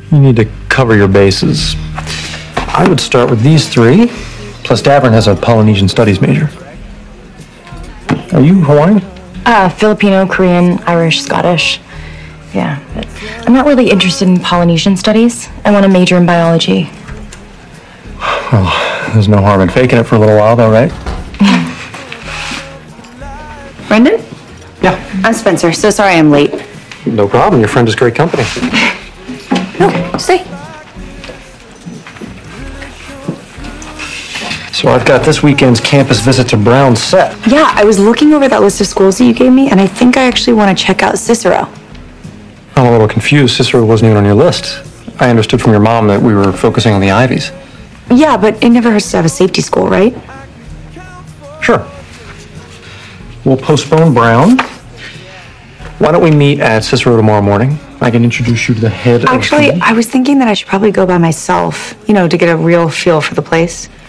You need to cover your bases. I would start with these three, plus Davern has a Polynesian studies major. Are you Hawaiian? Filipino, Korean, Irish, Scottish. Yeah, but I'm not really interested in Polynesian studies. I want to major in biology. Oh, there's no harm in faking it for a little while, though, right? Brendan? Yeah. I'm Spencer. So sorry I'm late. No problem. Your friend is great company. No, stay. So I've got this weekend's campus visit to Brown set. Yeah, I was looking over that list of schools that you gave me, and I think I actually want to check out Cicero. I'm a little confused. Cicero wasn't even on your list. I understood from your mom that we were focusing on the Ivies. Yeah, but it never hurts to have a safety school, right? Sure. We'll postpone Brown. Why don't we meet at Cicero tomorrow morning? I can introduce you to the head Actually, of... I was thinking that I should probably go by myself, to get a real feel for the place.